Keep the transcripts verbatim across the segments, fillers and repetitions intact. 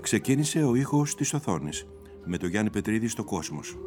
ξεκίνησε ο ήχος της οθόνης με το Γιάννη Πετρίδη στο Κόσμος.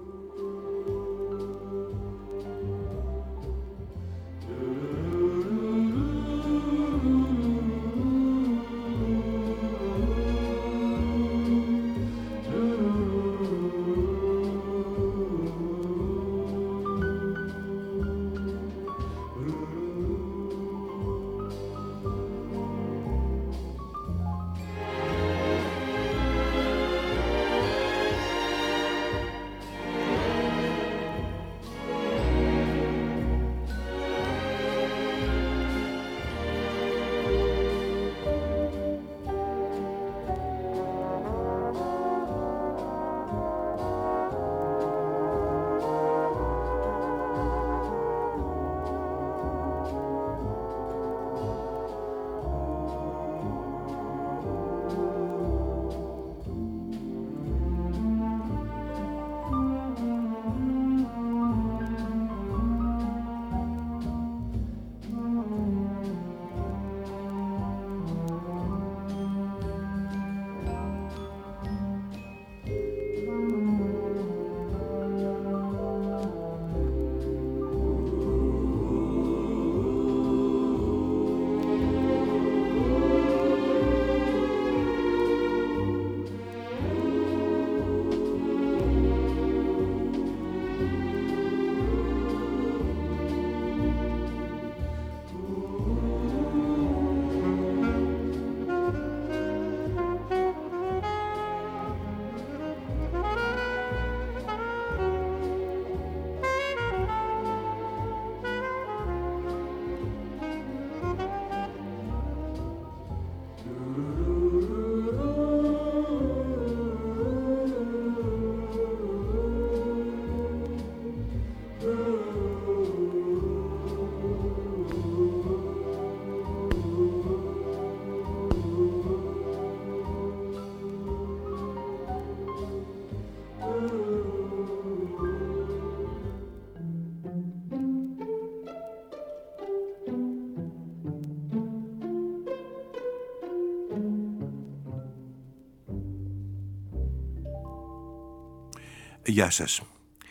Γεια σας.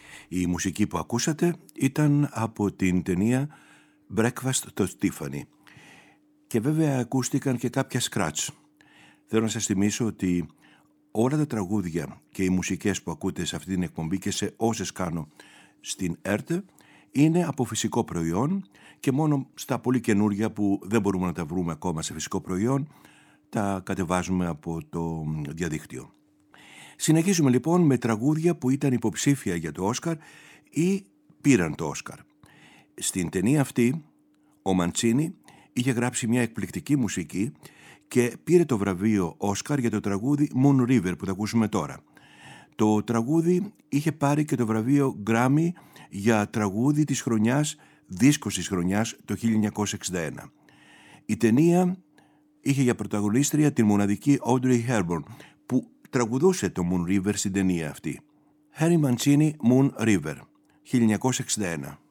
Η μουσική που ακούσατε ήταν από την ταινία Breakfast to Tiffany και βέβαια ακούστηκαν και κάποια scratch. Θέλω να σας θυμίσω ότι όλα τα τραγούδια και οι μουσικές που ακούτε σε αυτή την εκπομπή και σε όσες κάνω στην ΕΡΤ είναι από φυσικό προϊόν και μόνο στα πολύ καινούργια που δεν μπορούμε να τα βρούμε ακόμα σε φυσικό προϊόν τα κατεβάζουμε από το διαδίκτυο. Συνεχίζουμε λοιπόν με τραγούδια που ήταν υποψήφια για το Όσκαρ ή πήραν το Όσκαρ. Στην ταινία αυτή ο Μαντσίνι είχε γράψει μια εκπληκτική μουσική και πήρε το βραβείο Όσκαρ για το τραγούδι Moon River που θα ακούσουμε τώρα. Το τραγούδι είχε πάρει και το βραβείο Grammy για τραγούδι της χρονιάς, δίσκος της χρονιάς το χίλια εννιακόσια εξήντα ένα. Η ταινία είχε για πρωταγωνίστρια την μοναδική Audrey Hepburn που τραγουδούσε το Moon River στην ταινία αυτή. Harry Mancini, Moon River, χίλια εννιακόσια εξήντα ένα.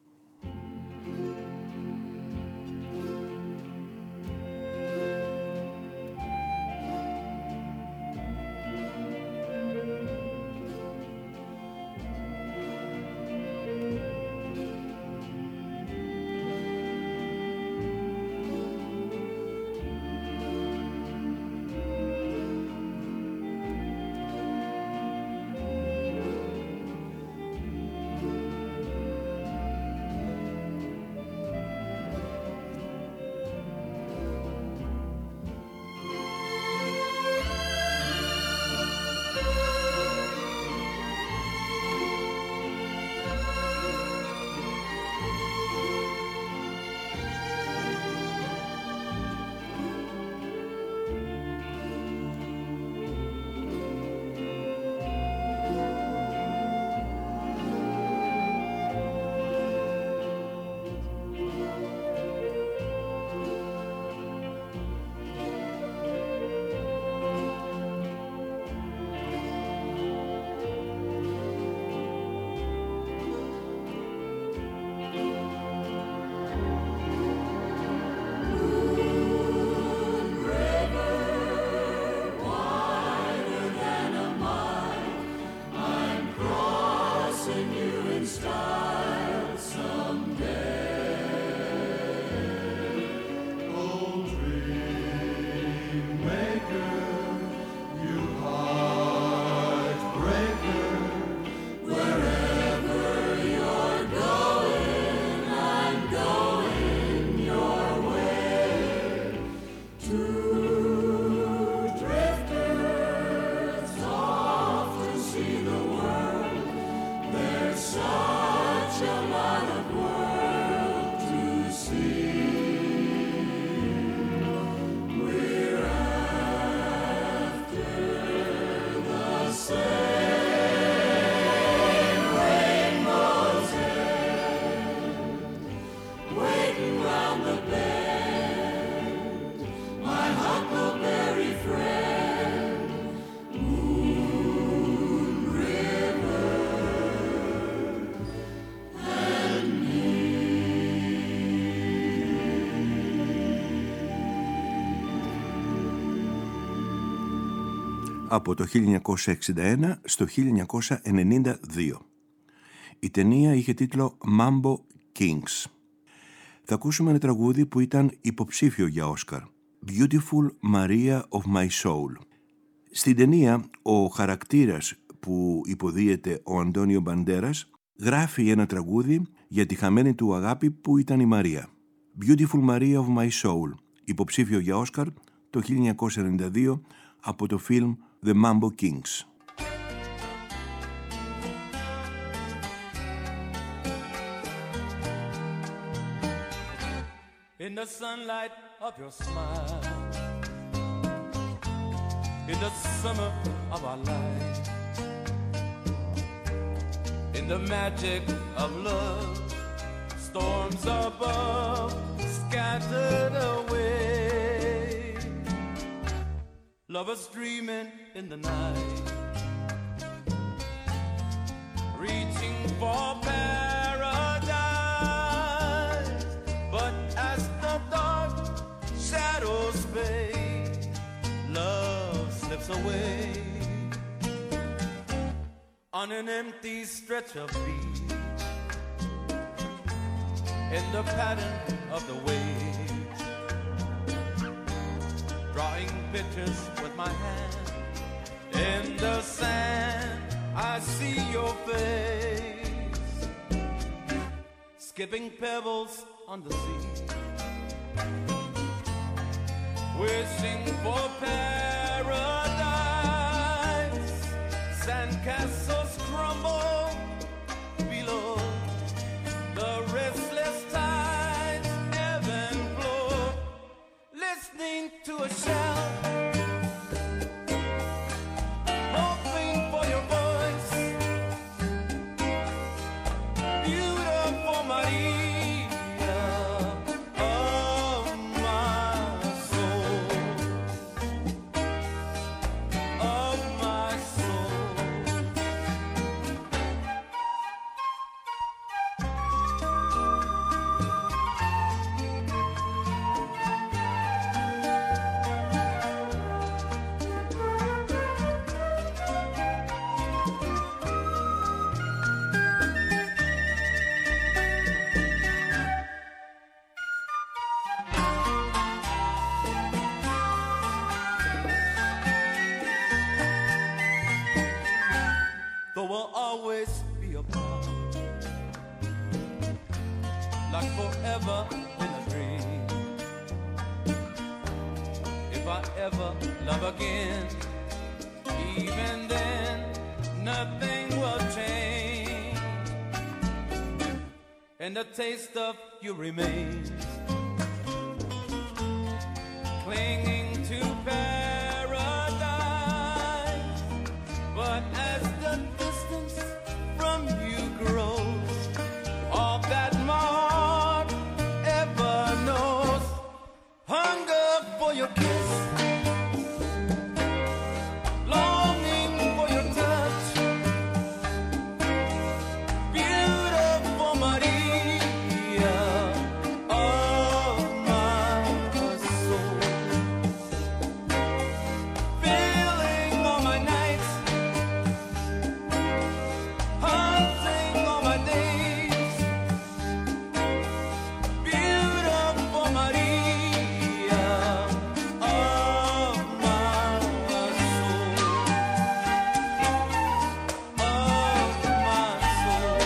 από το χίλια εννιακόσια εξήντα ένα στο χίλια εννιακόσια ενενήντα δύο. Η ταινία είχε τίτλο Mambo Kings. Θα ακούσουμε ένα τραγούδι που ήταν υποψήφιο για Όσκαρ, Beautiful Maria of My Soul. Στην ταινία ο χαρακτήρας που υποδίεται ο Αντώνιο Μπαντέρας γράφει ένα τραγούδι για τη χαμένη του αγάπη που ήταν η Μαρία. Beautiful Maria of My Soul, υποψήφιο για Όσκαρ το χίλια εννιακόσια ενενήντα δύο από το φιλμ The Mambo Kings. In the sunlight of your smile, in the summer of our life, in the magic of love, storms above scattered away, lovers dreaming in the night, reaching for paradise, but as the dark shadows fade, love slips away on an empty stretch of beach, in the pattern of the waves, drawing pictures with my hand. In the sand I see your face, skipping pebbles on the sea, wishing for paradise. Sandcastles crumble below, the restless tides ebb and flow, listening to a shout, hoping for your voice, beautiful Maria of my soul, of my soul. There will always be a part, like forever in a dream. If I ever love again, even then nothing will change, and the taste of you remains, clinging to paradise. But as the distance from you grows, all that my heart ever knows, hunger for your kiss, longing for your touch, beautiful Maria of my soul, filling all my nights, haunting all my days, beautiful Maria of my soul, of my soul,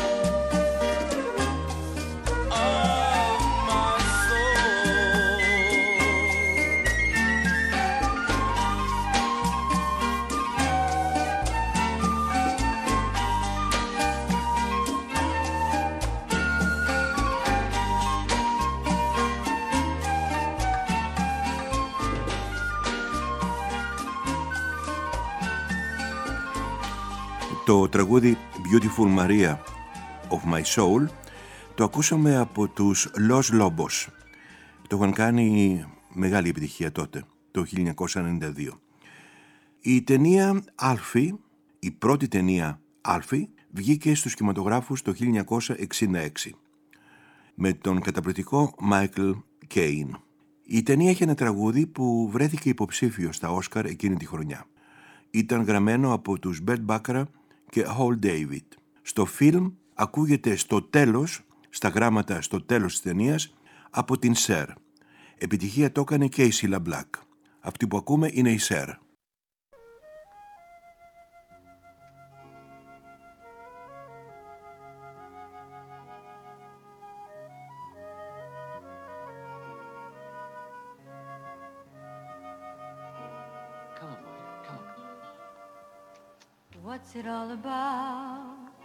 of my Το τραγούδι Beautiful Maria of My Soul το ακούσαμε από τους Los Lobos. Το είχαν κάνει μεγάλη επιτυχία τότε, το χίλια εννιακόσια ενενήντα δύο. Η ταινία Alfie, η πρώτη ταινία Alfie, βγήκε στους κινηματογράφους το χίλια εννιακόσια εξήντα έξι με τον καταπληκτικό Michael Caine. Η ταινία είχε ένα τραγούδι που βρέθηκε υποψήφιο στα Όσκαρ εκείνη τη χρονιά. ήταν γραμμένο από τους Bert Bacharach και Hal David. Στο φιλμ ακούγεται στο τέλος, στα γράμματα στο τέλος της ταινίας, από την Cher. Επιτυχία το έκανε και η Cilla Black. Αυτή που ακούμε είναι η Cher. What's it all about,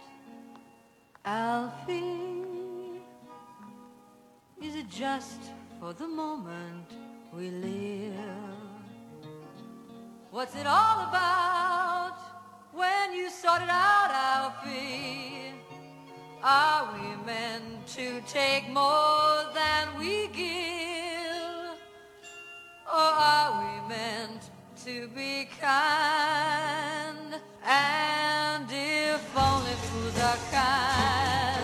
Alfie? Is it just for the moment we live? What's it all about when you sort it out, Alfie? Are we meant to take more than we give? Or are we meant to be kind? And if only fools are kind,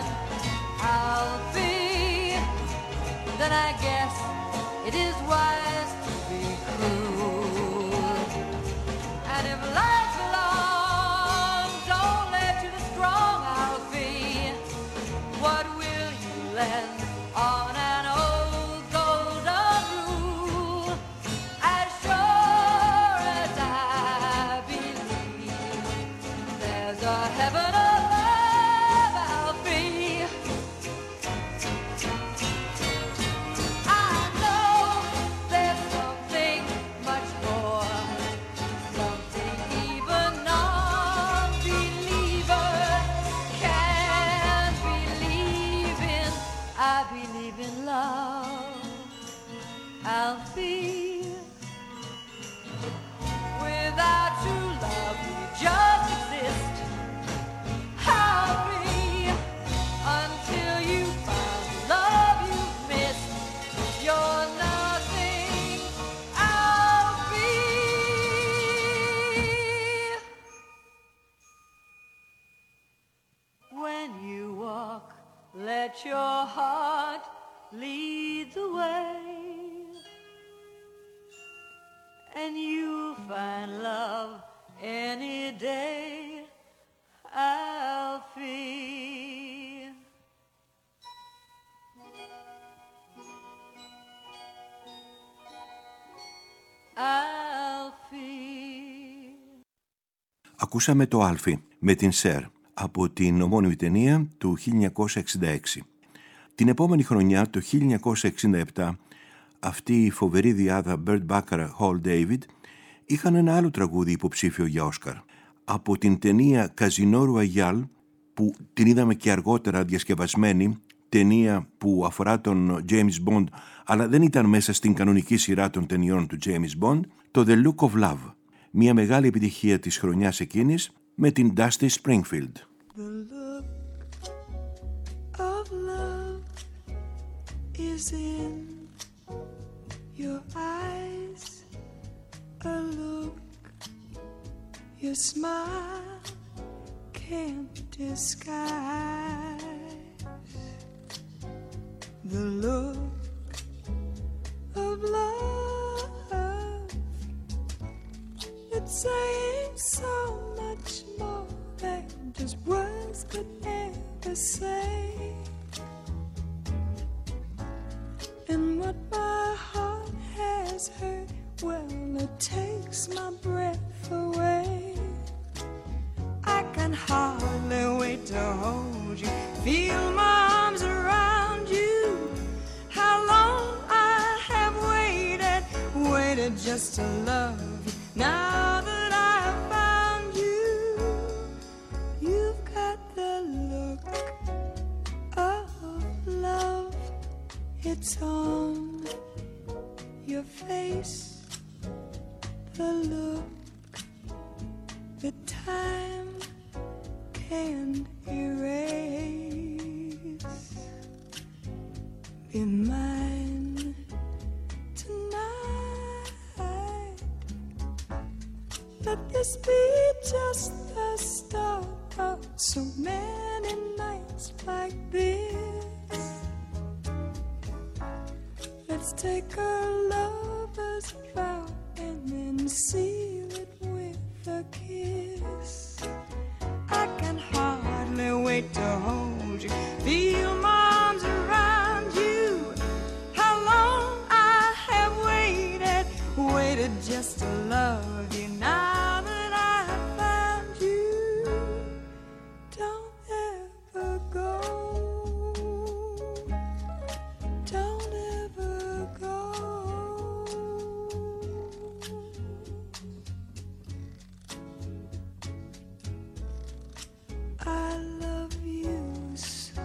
Alfie, then I guess it is wise to be cruel. And if life belongs only to the strong, Alfie, what will you lend on an old golden rule? As sure as I believe there's a heaven above, Alfie, I know there's something much more, something even non-believers can't believe in. I believe in love, Alfie. Without true love, we just exist, Alfie. Until you find love you've missed, you're nothing, Alfie. When you walk, let your heart lead the way, and you'll find love any day, Alfie. Alfie. Ακούσαμε το Άλφι με την Cher από την ομώνυμη ταινία του χίλια εννιακόσια εξήντα έξι. Την επόμενη χρονιά, το χίλια εννιακόσια εξήντα επτά, αυτή η φοβερή διάδα Bert Bacharach, Hal David είχαν ένα άλλο τραγούδι υποψήφιο για Όσκαρ. Από την ταινία Casino Royale, που την είδαμε και αργότερα διασκευασμένη, ταινία που αφορά τον James Bond, αλλά δεν ήταν μέσα στην κανονική σειρά των ταινιών του James Bond, το The Look of Love. Μια μεγάλη επιτυχία της χρονιάς εκείνης με την Dusty Springfield. The look of love is in your eyes, a look your smile can't disguise. The look of love, it's saying so much more than just words could ever say. And what my heart has heard, well, it takes my breath away. I can hardly wait to hold you, feel my arms around you. How long I have waited, waited just to love you. Now that I have found you, you've got the look of love. It's on your face, the look that time can't erase. Be mine tonight. Let this be just the start of so many nights like this. Let's take a lover's vow and then seal it with a kiss. wait to hold you, feel my arms around you. How long I have waited, waited just to love you. Now that I have found you, don't ever go. Don't ever go. I love you so.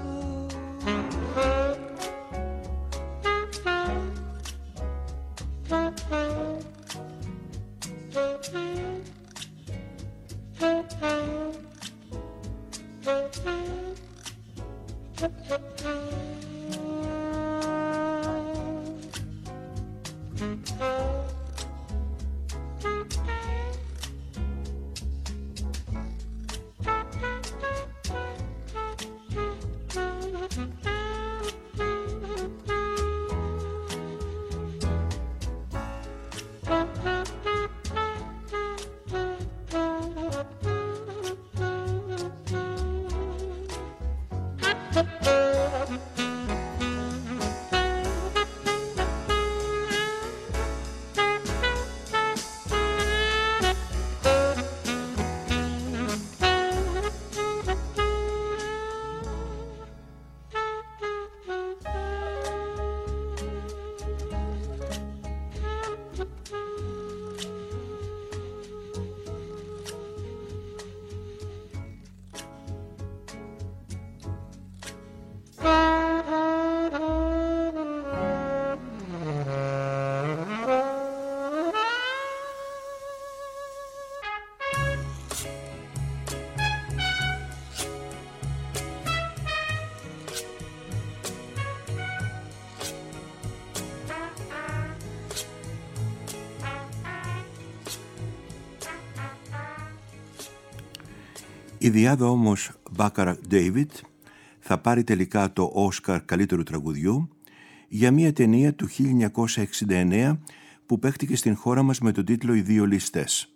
Η διάδα όμως Bacharach David θα πάρει τελικά το Όσκαρ καλύτερου τραγουδιού για μια ταινία του χίλια εννιακόσια εξήντα εννέα που παίχτηκε στην χώρα μας με τον τίτλο «Οι δύο ληστές».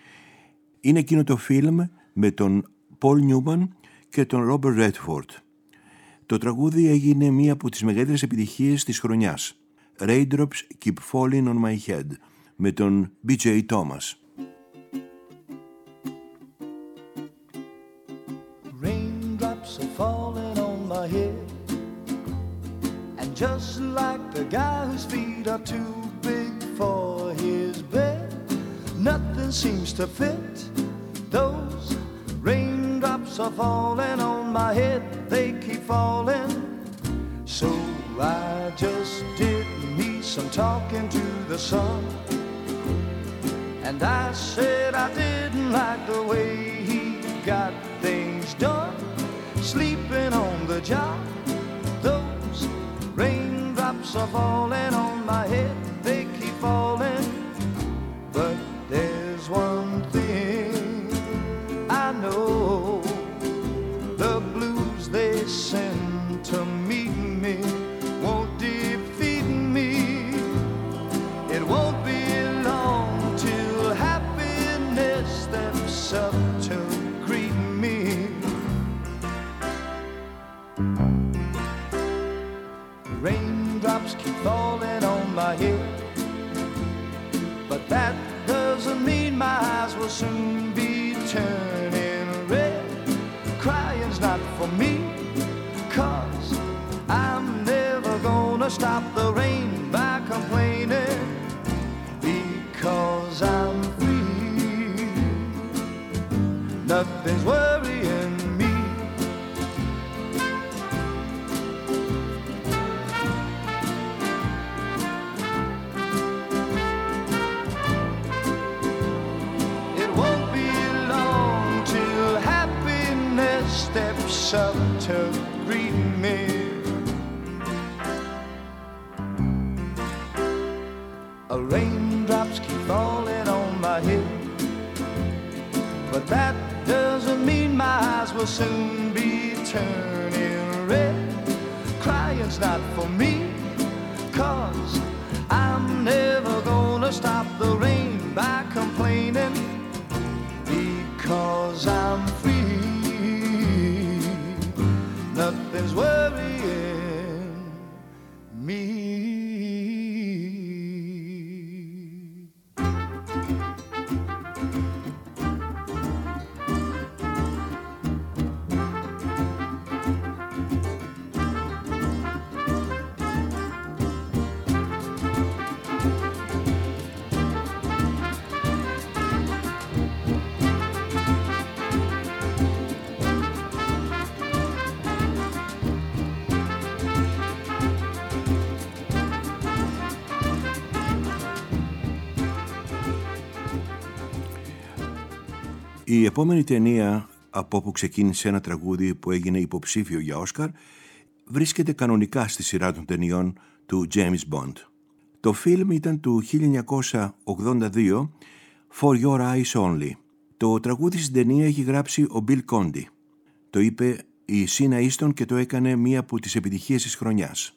Είναι εκείνο το φιλμ με τον Paul Newman και τον Robert Redford. Το τραγούδι έγινε μία από τις μεγαλύτερες επιτυχίες της χρονιάς. Raindrops Keep Falling on My Head με τον μπι τζέι Thomas. Falling on my head, and just like the guy whose feet are too big for his bed, nothing seems to fit. Those raindrops are falling on my head, they keep falling. So I just did me some talking to the sun, and I said I didn't like the way he got things done. Sleeping on the job, those raindrops are falling on my head, they keep falling. But there's one thing I know, the blues they send to meet me won't defeat me. It won't be long till happiness steps up to greet me. Raindrops keep falling on my head, but that doesn't mean my eyes will soon be turning red. Crying's not for me, 'cause I'm never gonna stop the rain by complaining, because I'm free. Nothing's worrying me. Steps up to greet me. A raindrops keep falling on my head, but that doesn't mean my eyes will soon be turning red. Crying's not for me, 'cause I'm never gonna stop the rain by complaining, because I'm free. Η επόμενη ταινία από όπου ξεκίνησε ένα τραγούδι που έγινε υποψήφιο για Όσκαρ βρίσκεται κανονικά στη σειρά των ταινιών του James Bond. Το φιλμ ήταν του χίλια εννιακόσια ογδόντα δύο, For Your Eyes Only. Το τραγούδι στην ταινία έχει γράψει ο Bill Conti. Το είπε η Σίνα Ίστον και το έκανε μία από τις επιτυχίες της χρονιάς.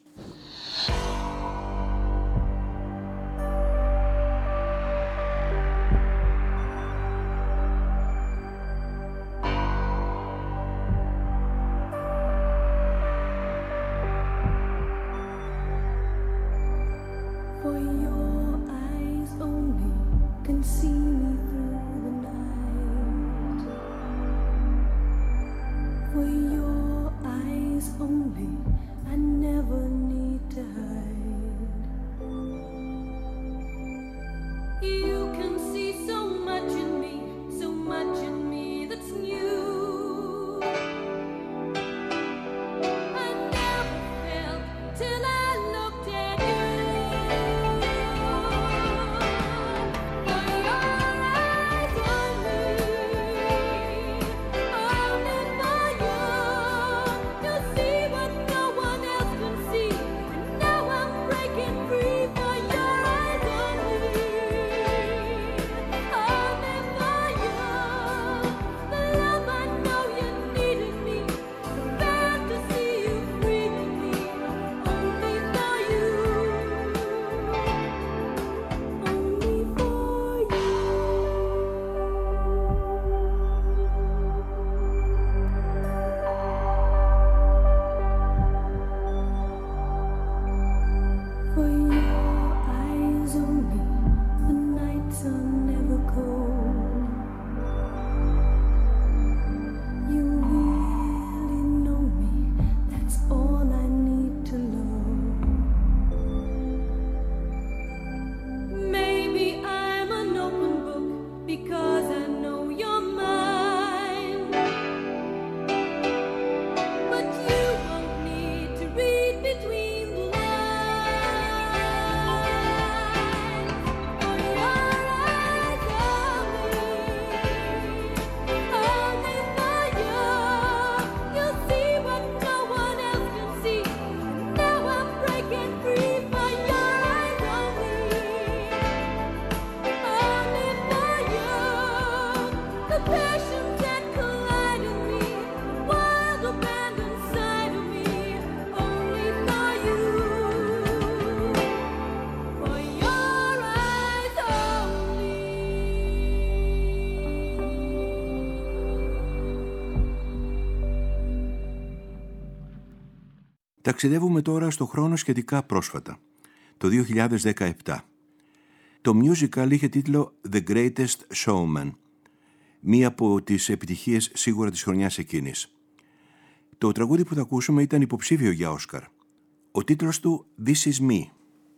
Ταξιδεύουμε τώρα στο χρόνο σχετικά πρόσφατα, το δύο χιλιάδες δεκαεπτά. Το musical είχε τίτλο The Greatest Showman, μία από τις επιτυχίες σίγουρα της χρονιάς εκείνης. Το τραγούδι που θα ακούσουμε ήταν υποψήφιο για Όσκαρ. Ο τίτλος του This Is Me.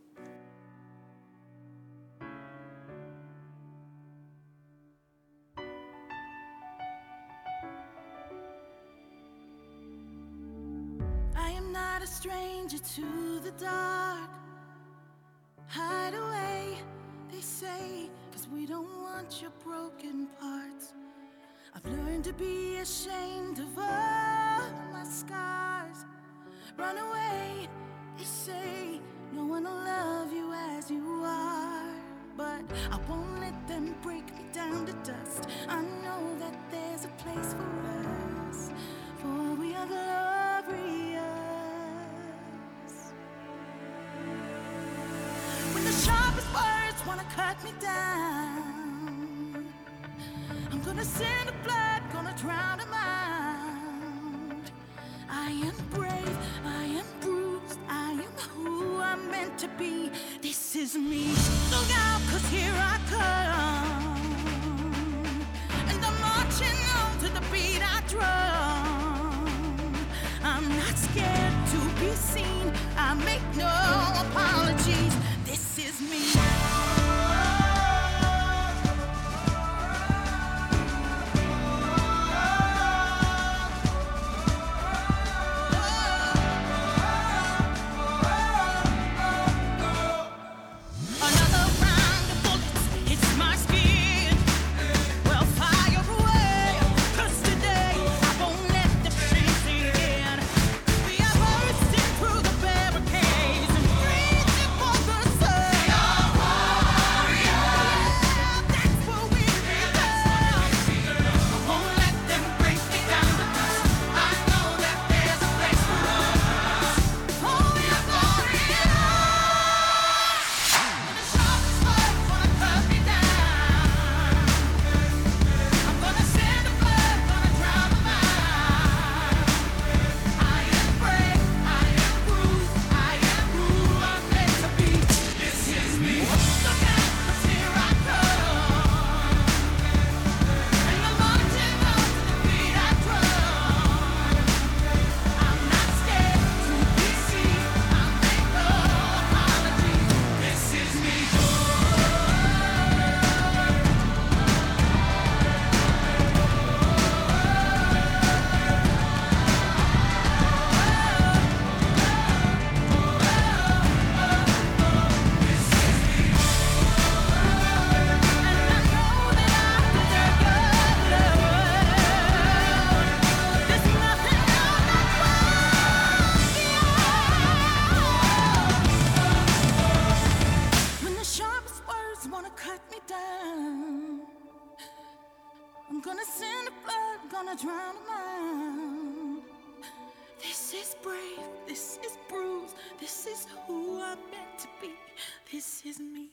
stranger to the dark. Hide away, they say, 'cause we don't want your broken parts. I've learned to be ashamed of all my scars. Run away, they say, no one will love you as you are. But I won't let them break me down to dust. I know that there's a place for us, for we are glorious. When the sharpest words wanna cut me down, I'm gonna send a flood, gonna drown them out. I am brave, I am bruised, I am who I'm meant to be. This is me. Look out, 'cause here I come, and I'm marching on to the beat I drum. I'm not scared to be seen, I make no apologies. This is me. Another round of bullets hits my skin. Well, fire away. gonna drown a mind. This is brave, this is bruised, this is who I'm meant to be, this is me.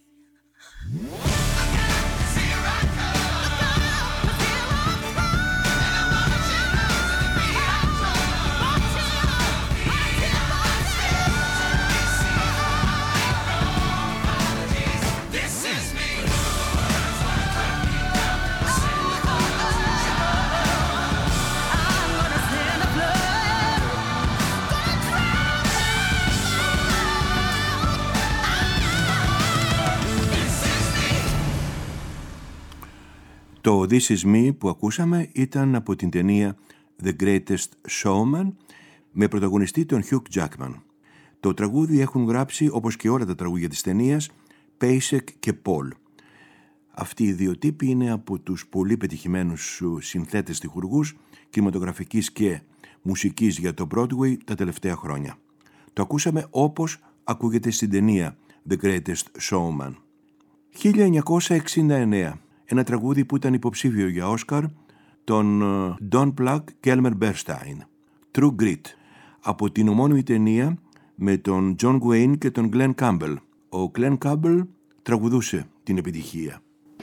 Το This Is Me που ακούσαμε ήταν από την ταινία The Greatest Showman με πρωταγωνιστή τον Hugh Jackman. Το τραγούδι έχουν γράψει, όπως και όλα τα τραγούδια της ταινίας, Pasek και Paul. Αυτοί οι δύο τύποι είναι από τους πολύ πετυχημένους συνθέτες στιχουργούς κινηματογραφικής και μουσικής για το Broadway τα τελευταία χρόνια. Το ακούσαμε όπως ακούγεται στην ταινία The Greatest Showman. χίλια εννιακόσια εξήντα εννέα. Ένα τραγούδι που ήταν υποψήφιο για Όσκαρ, τον Don Black και Elmer Bernstein, True Grit, από την ομώνυμη ταινία με τον John Wayne και τον Glenn Campbell. Ο Glenn Campbell τραγουδούσε την επιτυχία.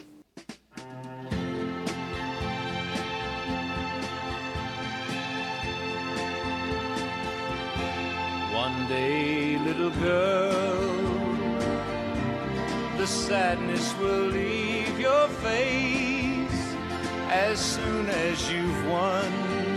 One day, little girl, the sadness will leave your face as soon as you've won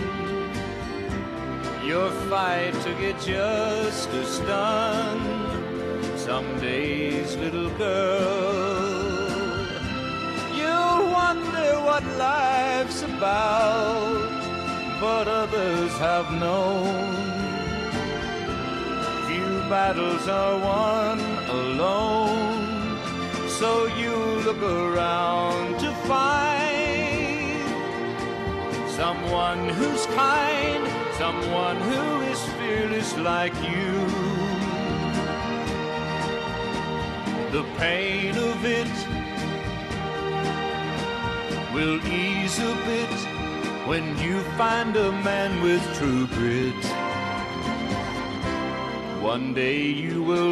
your fight to get justice done. Some days, little girl, you'll wonder what life's about, but others have known few battles are won alone. So you look around to find someone who's kind, someone who is fearless like you. The pain of it will ease a bit when you find a man with true grit. One day you will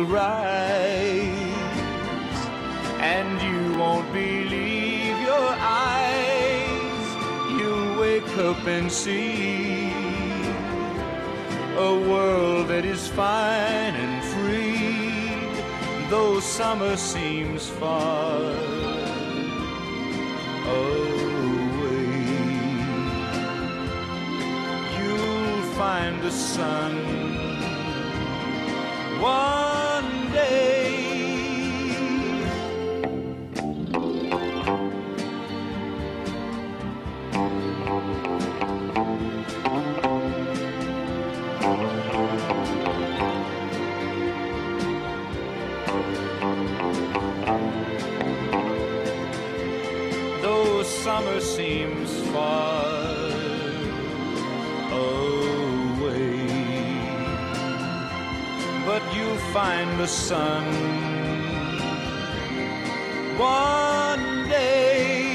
rise and you won't believe your eyes. You'll wake up and see a world that is fine and free, though summer seems far away. You'll find the sun one day. Though summer seems far away, but you'll find the sun one day.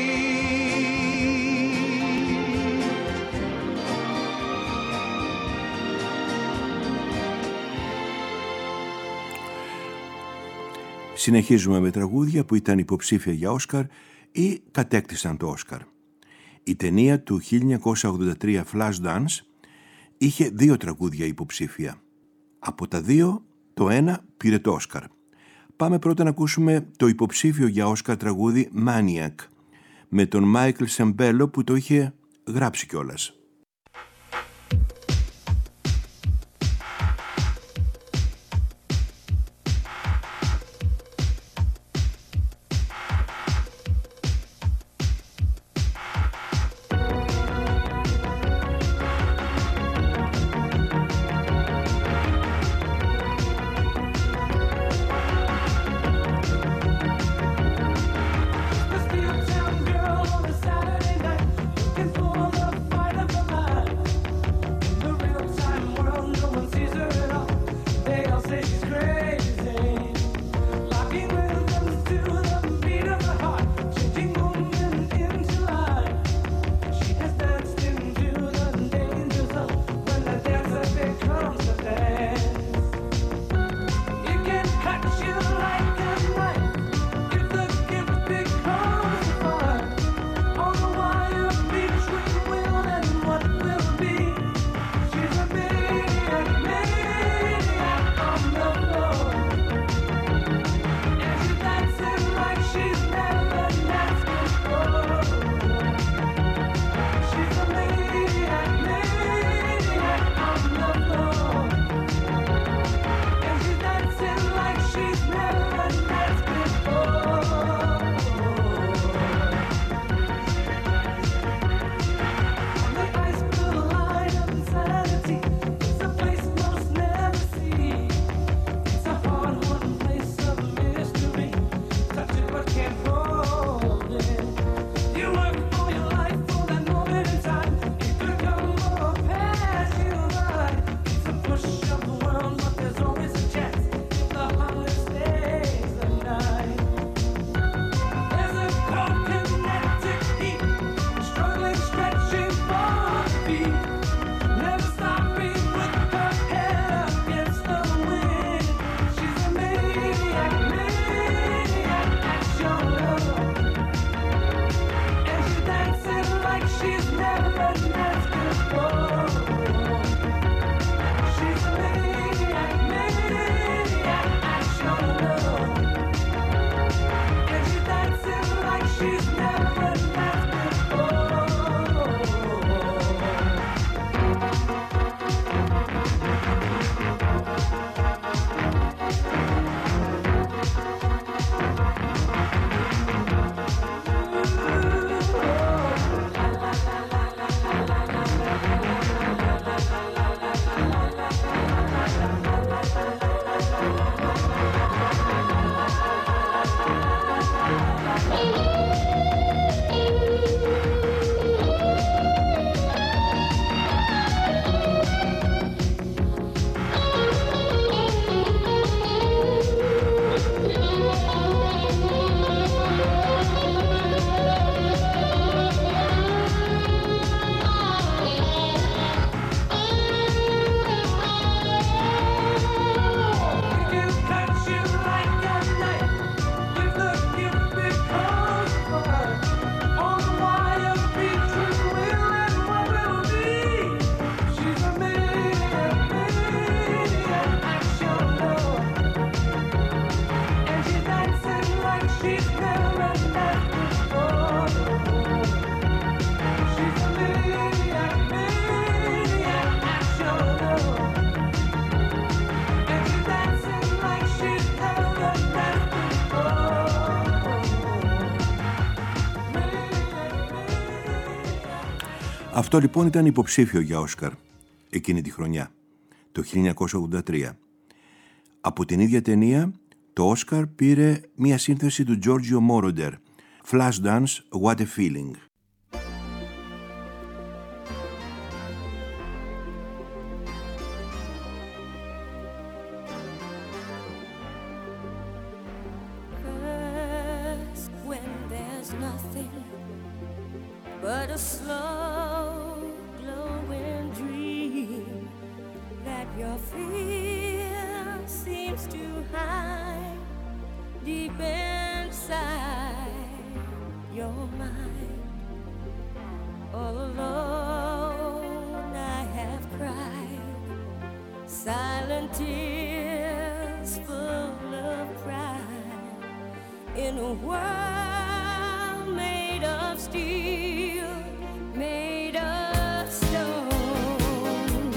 Συνεχίζουμε με τραγούδια που ήταν υποψήφια για Όσκαρ ή κατέκτησαν το Όσκαρ. Η ταινία του χίλια εννιακόσια ογδόντα τρία Flashdance είχε δύο τραγούδια υποψήφια. Από τα δύο, το ένα πήρε το Όσκαρ. Πάμε πρώτα να ακούσουμε το υποψήφιο για Όσκαρ τραγούδι Maniac με τον Μάικλ Σεμπέλο που το είχε γράψει κιόλας. Girl on a Saturday night, looking for the fight of the Αυτό λοιπόν ήταν υποψήφιο για Όσκαρ εκείνη τη χρονιά, το χίλια εννιακόσια ογδόντα τρία. Από την ίδια ταινία το Όσκαρ πήρε μία σύνθεση του Giorgio Moroder, Flashdance, What a Feeling. But a slow glowing dream that your fear seems to hide deep inside your mind. All alone I have cried silent tears full of pride in a world made of steel, made of stone.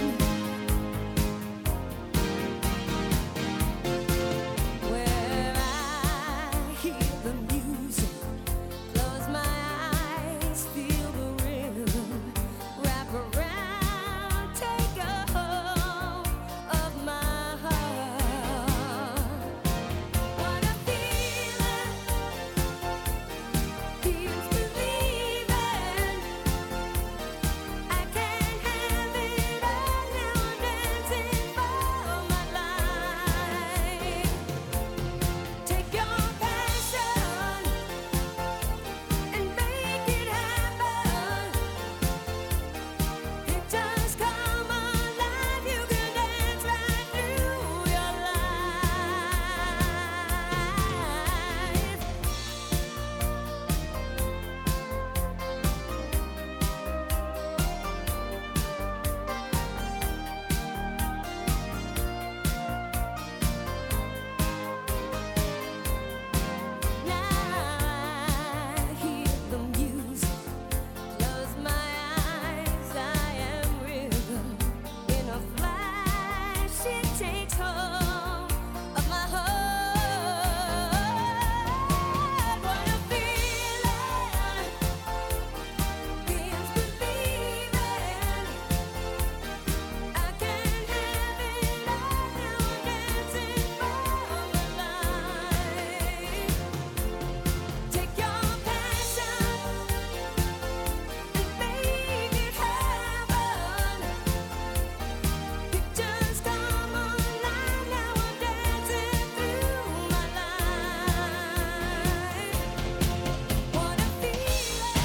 Where I hear the music, close my eyes, feel the rhythm, wrap around, take a hold of my heart. What a feeling, feels believing. I can't have it all now, I'm dancing for my life. Take your passion and make it happen. It just come alive, you can dance right through your life. Now I hear the music, close my eyes, I am rhythm. In a flash it takes hold of my heart. What a feeling, feels believing. I can't have it all now, I'm dancing for my life. Take your passion and make it happen. Pictures come alive, now I'm dancing through my life. What a feeling.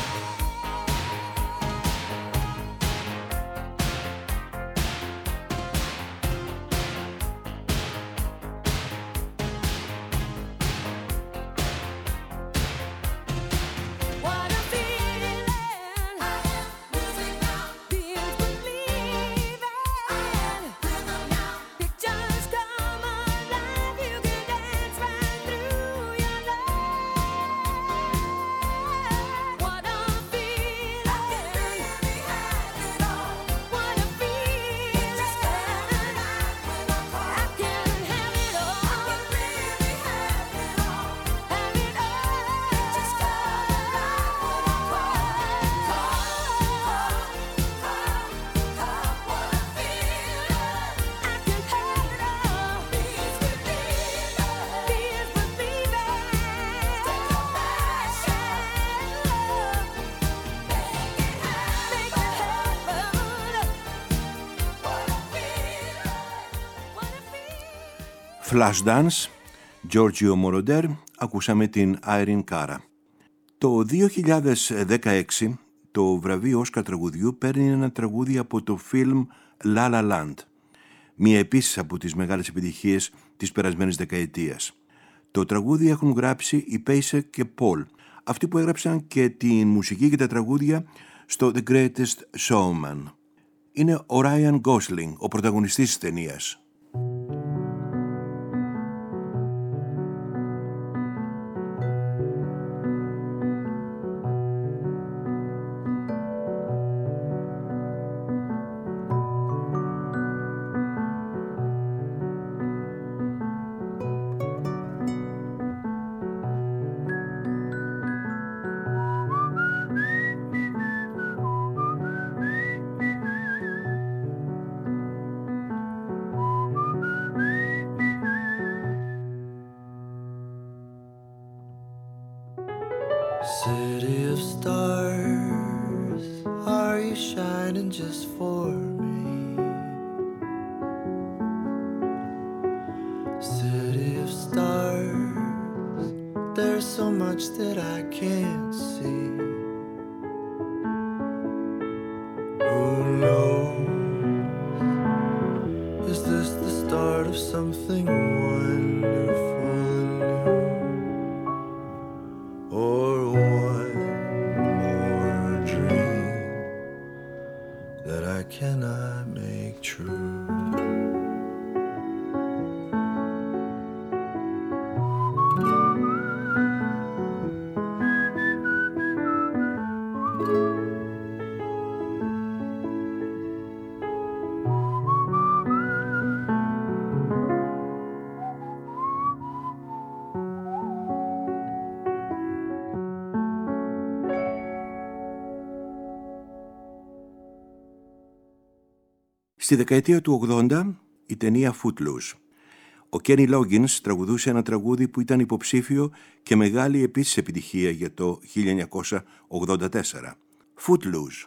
What a feeling. I am losing now. Feels believing. I am rhythm now. Pictures come alive. You can dance right through your life. What a feeling. I can really have it all. What a feeling. I can have it all. I can really have it all. Have it all. Just come alive when I call. What a feeling. I can have it all. Feels believing. Feels believing. Take your passion. Make it happen. What a feeling. What a feeling. Flashdance, Giorgio Moroder, ακούσαμε την Irene Cara. Το δύο χιλιάδες δεκαέξι το βραβείο Όσκαρ τραγουδιού παίρνει ένα τραγούδι από το φιλμ La La Land, μία επίσης από τις μεγάλες επιτυχίες της περασμένης δεκαετίας. Το τραγούδι έχουν γράψει οι Pace και Paul, αυτοί που έγραψαν και τη μουσική και τα τραγούδια στο The Greatest Showman. Είναι ο Ryan Gosling, ο πρωταγωνιστής της ταινίας. City of stars, are you shining just for me? City of stars, there's so much that I can't see. Who knows? Is this the start of something wonderful and new? Or one more dream that I cannot make true? Στη δεκαετία του ογδόντα, η ταινία Footloose. Ο Κένι Λόγκινς τραγουδούσε ένα τραγούδι που ήταν υποψήφιο και μεγάλη επίσης επιτυχία για το χίλια εννιακόσια ογδόντα τέσσερα. Footloose.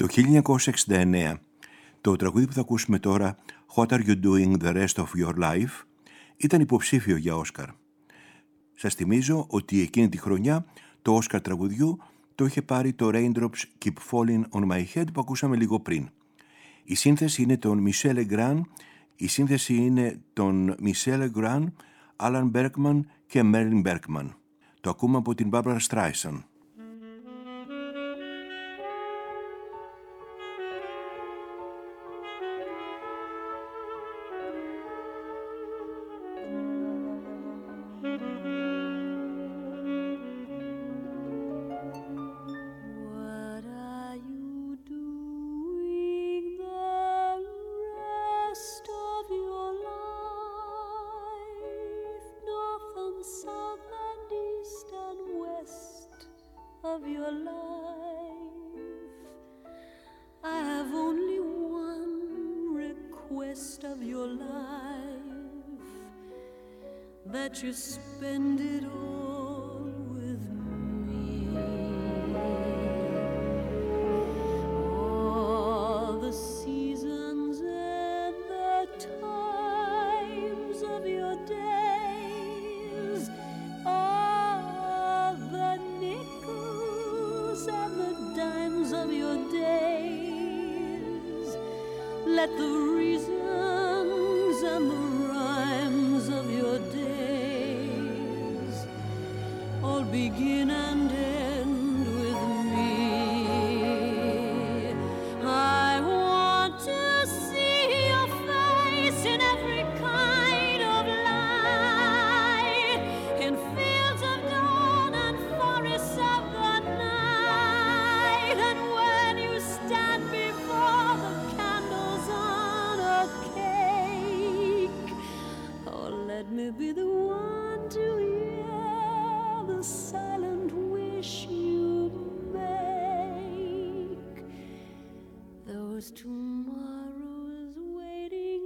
Το χίλια εννιακόσια εξήντα εννέα το τραγούδι που θα ακούσουμε τώρα, What Are You Doing the Rest of Your Life, ήταν υποψήφιο για Όσκαρ. Σας θυμίζω ότι εκείνη τη χρονιά το Όσκαρ τραγουδιού το είχε πάρει το Raindrops Keep Falling on My Head που ακούσαμε λίγο πριν. Η σύνθεση είναι των Michel Legrand, η σύνθεση είναι των Michel Legrand, Alan Bergman και Merlin Bergman. Το ακούμε από την Barbara Streisand. That you spend it all with me. All the seasons and the times of your days, all the nickels and the dimes of your days. Let the reasons and the rhymes of your days begin and end with me. I want to see your face in every kind of light, in fields of dawn and forests of the night. And when you stand before the candles on a cake, oh, let me be the one to the silent wish you make. Those tomorrows waiting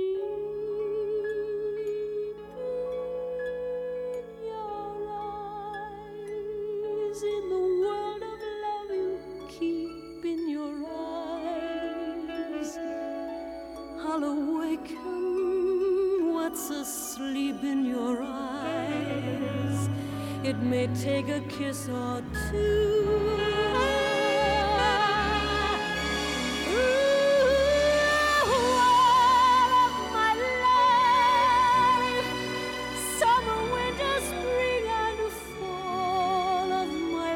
deep in your eyes, in the world of love you keep in your eyes. I'll awaken what's asleep in your eyes. It may take a kiss or two. Ooh, all of my life, summer, winter, spring, and fall of my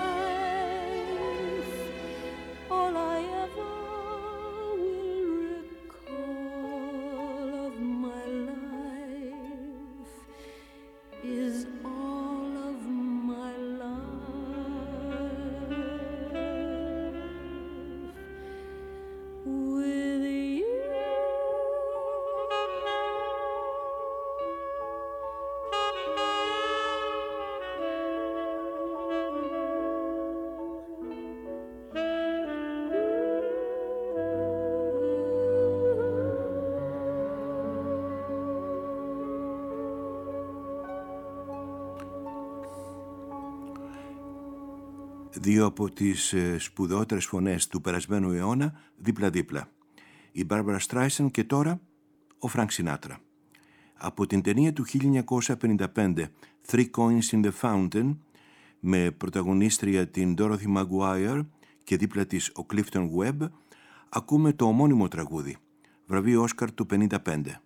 life, all I ever will recall of my life is all of my life with you. Δύο από τις ε, σπουδαιότερες φωνές του περασμένου αιώνα δίπλα-δίπλα. Η Barbara Streisand και τώρα ο Frank Sinatra. Από την ταινία του χίλια εννιακόσια πενήντα πέντε Three Coins in the Fountain, με πρωταγωνίστρια την Dorothy Maguire και δίπλα της ο Clifton Webb, ακούμε το ομώνυμο τραγούδι, βραβείο Όσκαρ του πενήντα πέντε.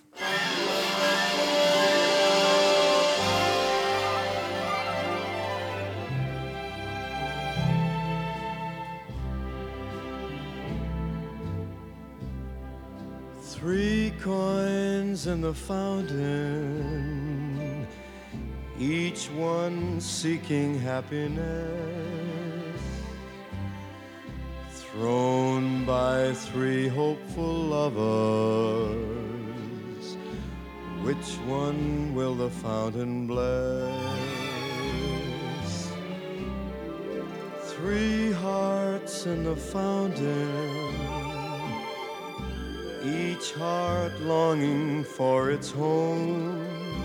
Three coins in the fountain, each one seeking happiness, thrown by three hopeful lovers. Which one will the fountain bless? Three hearts in the fountain, each heart longing for its home.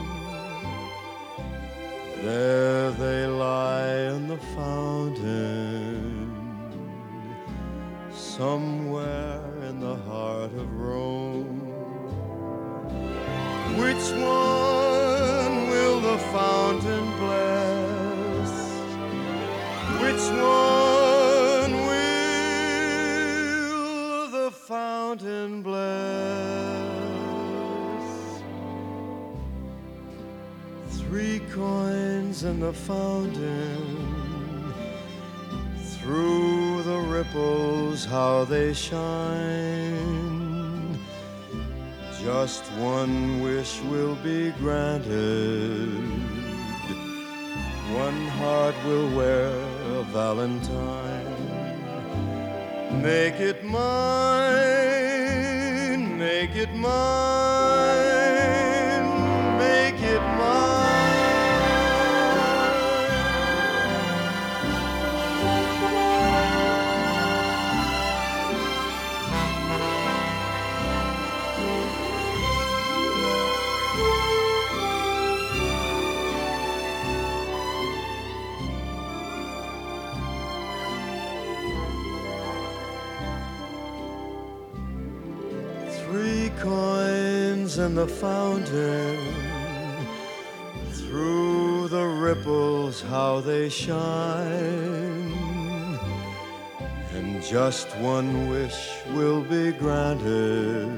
There they lie in the fountain, somewhere in the heart of Rome. Which one will the fountain bless? Which one will the fountain bless? Three coins in the fountain, through the ripples how they shine. Just one wish will be granted. One heart will wear a valentine. Make it mine, make it mine, make it mine. Three coins in the fountain, through the ripples how they shine. And just one wish will be granted.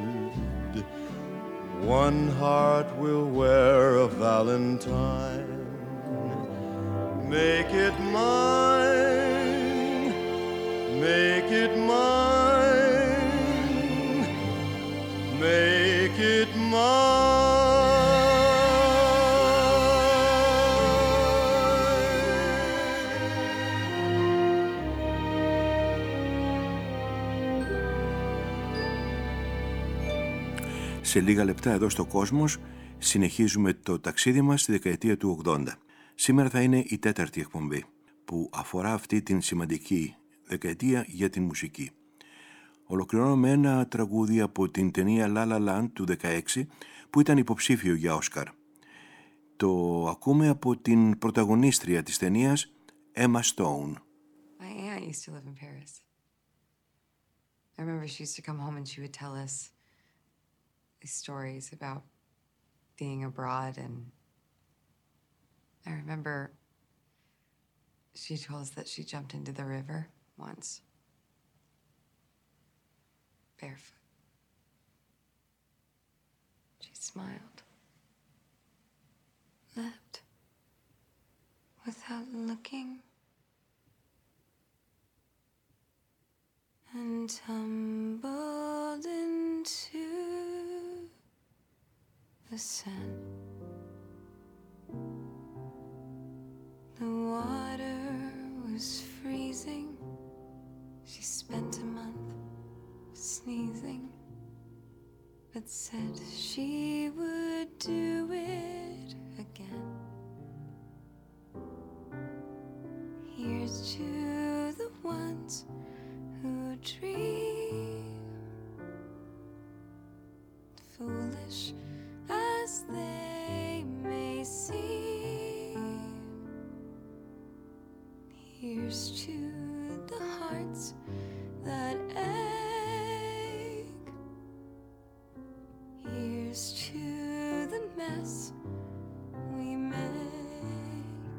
One heart will wear a valentine. Make it mine, make it mine, make it Σε λίγα λεπτά εδώ στο Κόσμος συνεχίζουμε το ταξίδι μας στη δεκαετία του ογδόντα. Σήμερα θα είναι η τέταρτη εκπομπή που αφορά αυτή την σημαντική δεκαετία για την μουσική. Ολοκληρώνω με ένα τραγούδι από την ταινία La La Land του δεκαέξι που ήταν υποψήφιο για Όσκαρ. Το ακούμε από την πρωταγωνίστρια της ταινίας, Emma Stone. My aunt used to live in Paris. I remember she used to come home and she would tell us these stories about being abroad, and I remember she told us that she jumped into the river once, barefoot. She smiled, leapt without looking, and tumbled into the sand. The water was freezing. She spent a month sneezing, but said she would do it again. Here's to the ones who dream, foolish as they may seem. Here's to the hearts that ache. Here's to the mess we make.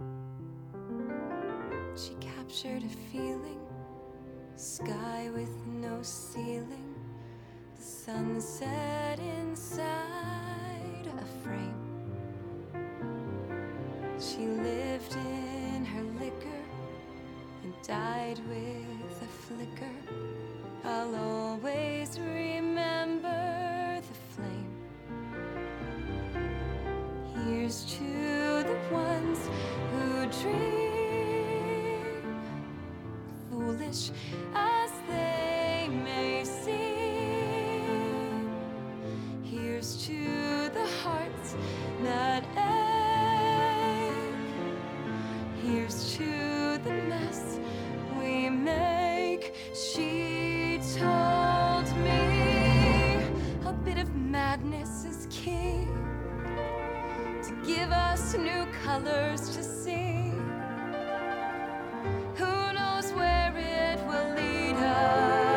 She captured a feeling, sky with no ceiling, the sunset inside a frame. She lived in her liquor and died with a flicker. I'll always remember the flame. Here's to the ones who dream, foolish as they may seem. Here's to the hearts that ache. Here's to the mess we make. She told me a bit of madness is key, to give us new colors to see. Who knows where it will lead us?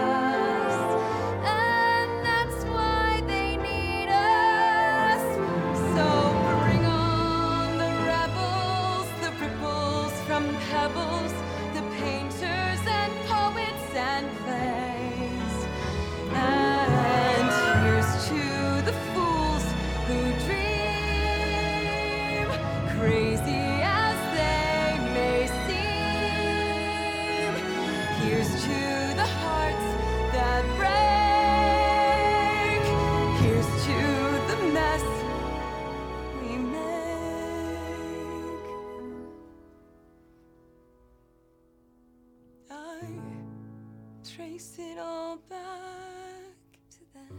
trace it all back to then.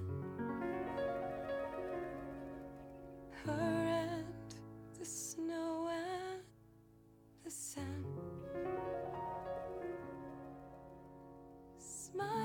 Her and the snow and the sand. Smile.